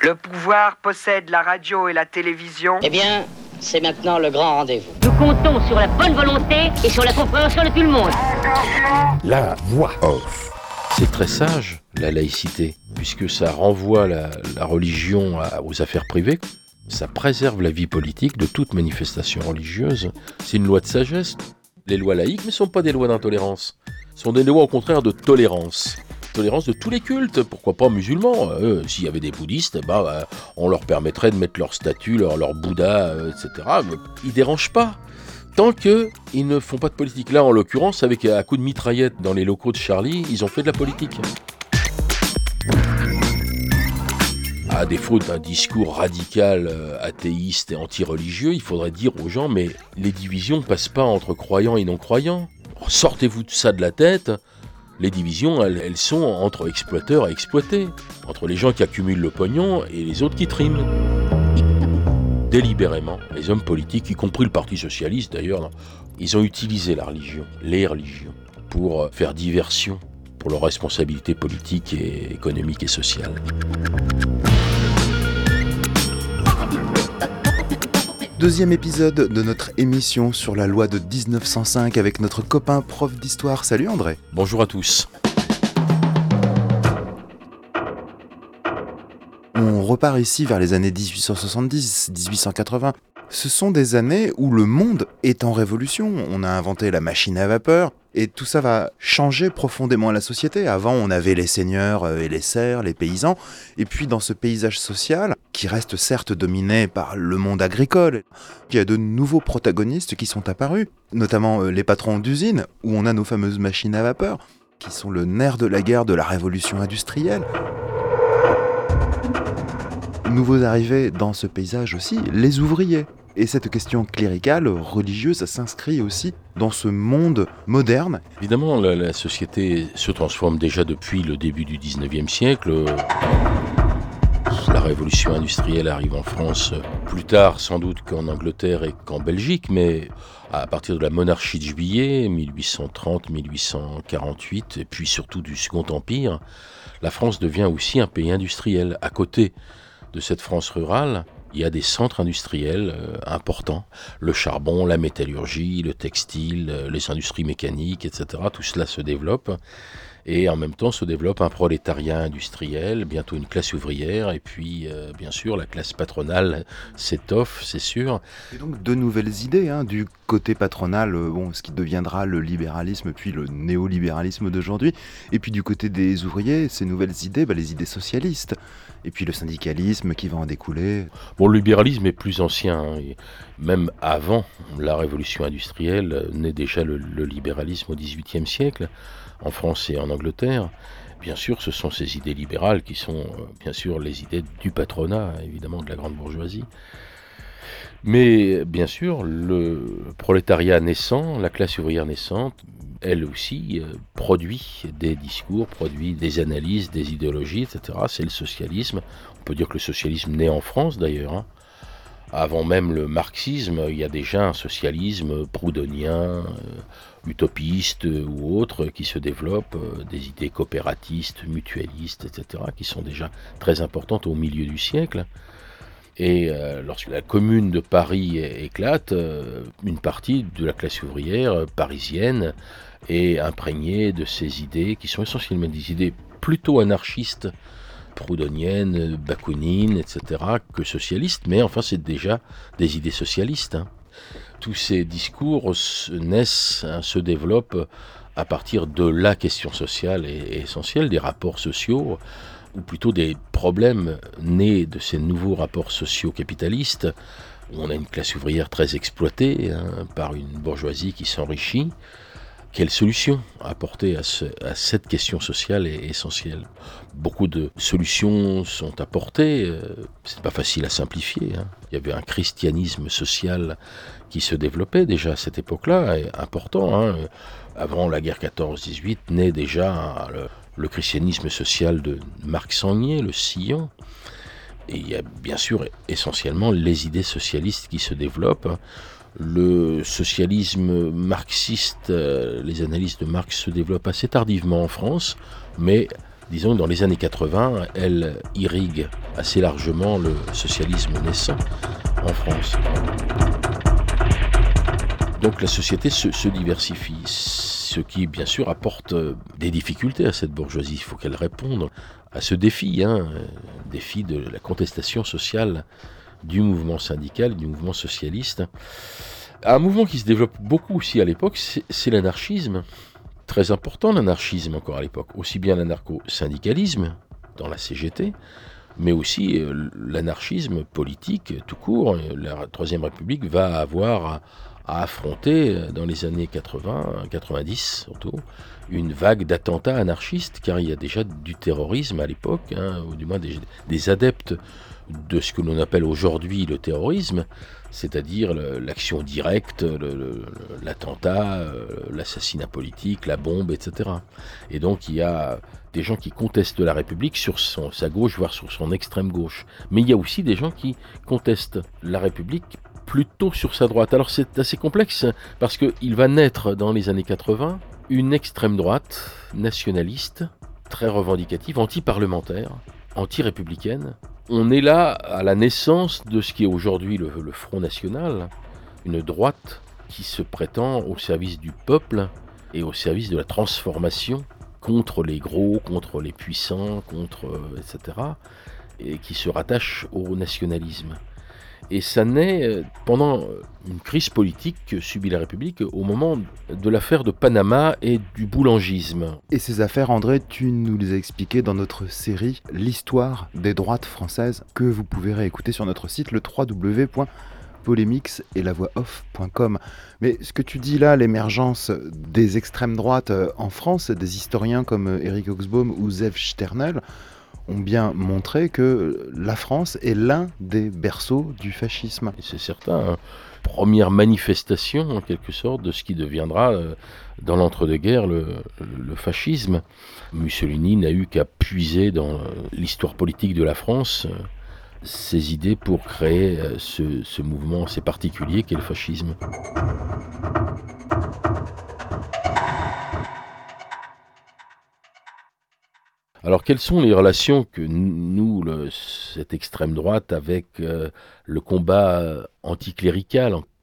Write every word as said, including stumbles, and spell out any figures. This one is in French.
Le pouvoir possède la radio et la télévision. Eh bien, c'est maintenant le grand rendez-vous. Nous comptons sur la bonne volonté et sur la compréhension de tout le monde. La voix off. C'est très sage, la laïcité, puisque ça renvoie la, la religion à, aux affaires privées. Ça préserve la vie politique de toute manifestation religieuse. C'est une loi de sagesse. Les lois laïques ne sont pas des lois d'intolérance. Ce sont des lois au contraire de tolérance. Tolérance de tous les cultes, pourquoi pas musulmans. Euh, s'il y avait des bouddhistes, bah, euh, on leur permettrait de mettre leur statue, leur, leur Bouddha, euh, et cetera. Mais ils ne dérangent pas. Tant qu'ils ne font pas de politique. Là, en l'occurrence, avec un coup de mitraillette dans les locaux de Charlie, ils ont fait de la politique. À défaut d'un discours radical, euh, athéiste et anti-religieux, il faudrait dire aux gens, mais les divisions ne passent pas entre croyants et non-croyants. Sortez-vous de ça de la tête. Les divisions, elles, elles sont entre exploiteurs et exploités, entre les gens qui accumulent le pognon et les autres qui triment. Délibérément, les hommes politiques, y compris le Parti Socialiste d'ailleurs, ils ont utilisé la religion, les religions, pour faire diversion pour leurs responsabilités politiques et économiques et sociales. Deuxième épisode de notre émission sur la loi de dix-neuf cent cinq avec notre copain prof d'histoire. Salut André. Bonjour à tous. On repart ici vers les années dix-huit cent soixante-dix, dix-huit cent quatre-vingts. Ce sont des années où le monde est en révolution. On a inventé la machine à vapeur et tout ça va changer profondément la société. Avant, on avait les seigneurs et les serfs, les paysans. Et puis dans ce paysage social, qui reste certes dominé par le monde agricole, il y a de nouveaux protagonistes qui sont apparus, notamment les patrons d'usines, où on a nos fameuses machines à vapeur, qui sont le nerf de la guerre de la révolution industrielle. Nouveaux arrivés dans ce paysage aussi, les ouvriers. Et cette question cléricale, religieuse, s'inscrit aussi dans ce monde moderne. Évidemment, la, la société se transforme déjà depuis le début du dix-neuvième siècle. La révolution industrielle arrive en France plus tard, sans doute, qu'en Angleterre et qu'en Belgique, mais à partir de la monarchie de Juillet, mille huit cent trente à mille huit cent quarante-huit, et puis surtout du Second Empire, la France devient aussi un pays industriel. À côté de cette France rurale, il y a des centres industriels euh, importants. Le charbon, la métallurgie, le textile, euh, les industries mécaniques, et cetera. Tout cela se développe. Et en même temps se développe un prolétariat industriel, bientôt une classe ouvrière, et puis euh, bien sûr la classe patronale s'étoffe, c'est sûr. Et donc de nouvelles idées hein, du côté patronal, euh, bon, ce qui deviendra le libéralisme puis le néolibéralisme d'aujourd'hui, et puis du côté des ouvriers, ces nouvelles idées, bah, les idées socialistes, et puis le syndicalisme qui va en découler. Bon, le libéralisme est plus ancien, hein, et même avant la révolution industrielle, naît déjà le, le libéralisme au dix-huitième siècle. En France et en Angleterre, bien sûr, ce sont ces idées libérales qui sont, euh, bien sûr, les idées du patronat, évidemment, de la grande bourgeoisie. Mais, bien sûr, le prolétariat naissant, la classe ouvrière naissante, elle aussi euh, produit des discours, produit des analyses, des idéologies, et cetera. C'est le socialisme. On peut dire que le socialisme naît en France, d'ailleurs, hein. Avant même le marxisme, il y a déjà un socialisme proudhonien, euh, utopiste euh, ou autre qui se développe, euh, des idées coopératistes, mutualistes, et cetera, qui sont déjà très importantes au milieu du siècle. Et euh, lorsque la commune de Paris éclate, euh, une partie de la classe ouvrière euh, parisienne est imprégnée de ces idées qui sont essentiellement des idées plutôt anarchistes, proudhonienne, bakounine, et cetera, que socialiste, mais enfin c'est déjà des idées socialistes. Hein. Tous ces discours naissent, hein, se développent à partir de la question sociale et, et essentielle, des rapports sociaux, ou plutôt des problèmes nés de ces nouveaux rapports sociaux capitalistes, où on a une classe ouvrière très exploitée hein, par une bourgeoisie qui s'enrichit. Quelle solution apporter à, ce, à cette question sociale est essentielle. Beaucoup de solutions sont apportées, euh, c'est pas facile à simplifier. Hein. Il y avait un christianisme social qui se développait déjà à cette époque-là, et important. Hein. Avant la guerre quatorze dix-huit, naît déjà le, le christianisme social de Marc Sangnier, le Sillon. Et il y a bien sûr essentiellement les idées socialistes qui se développent. Hein. Le socialisme marxiste, euh, les analyses de Marx se développent assez tardivement en France, mais disons que dans les années quatre-vingts, elle irrigue assez largement le socialisme naissant en France. Donc la société se, se diversifie, ce qui bien sûr apporte des difficultés à cette bourgeoisie. Il faut qu'elle réponde à ce défi, hein, défi de la contestation sociale du mouvement syndical, du mouvement socialiste. Un mouvement qui se développe beaucoup aussi à l'époque, c'est, c'est l'anarchisme. Très important l'anarchisme encore à l'époque, aussi bien l'anarcho-syndicalisme dans la C G T, mais aussi euh, l'anarchisme politique tout court. La Troisième République va avoir à, à affronter dans les années quatre-vingts, quatre-vingt-dix surtout, une vague d'attentats anarchistes, car il y a déjà du terrorisme à l'époque, hein, ou du moins des, des adeptes de ce que l'on appelle aujourd'hui le terrorisme, c'est-à-dire le, l'action directe, le, le, l'attentat, euh, l'assassinat politique, la bombe, et cetera. Et donc il y a des gens qui contestent la République sur son, sa gauche, voire sur son extrême gauche. Mais il y a aussi des gens qui contestent la République plutôt sur sa droite. Alors c'est assez complexe, parce qu'il va naître dans les années quatre-vingts une extrême droite nationaliste, très revendicative, anti-parlementaire, anti-républicaine. On est là à la naissance de ce qui est aujourd'hui le, le Front National, une droite qui se prétend au service du peuple et au service de la transformation contre les gros, contre les puissants, contre euh, et cetera, et qui se rattache au nationalisme. Et ça naît pendant une crise politique que subit la République au moment de l'affaire de Panama et du boulangisme. Et ces affaires, André, tu nous les as expliquées dans notre série « L'histoire des droites françaises » que vous pouvez réécouter sur notre site, le w w w point polémix et la voix off point com. Mais ce que tu dis là, l'émergence des extrêmes droites en France, des historiens comme Éric Oxbohm ou Zev Sternel, ont bien montré que la France est l'un des berceaux du fascisme. Et c'est certain, hein. Première manifestation en quelque sorte de ce qui deviendra euh, dans l'entre-deux-guerres le, le fascisme. Mussolini n'a eu qu'à puiser dans euh, l'histoire politique de la France euh, ses idées pour créer euh, ce, ce mouvement assez particulier qu'est le fascisme. Alors, quelles sont les relations que nous, le, cette extrême droite, avec euh, le combat anticlérical, en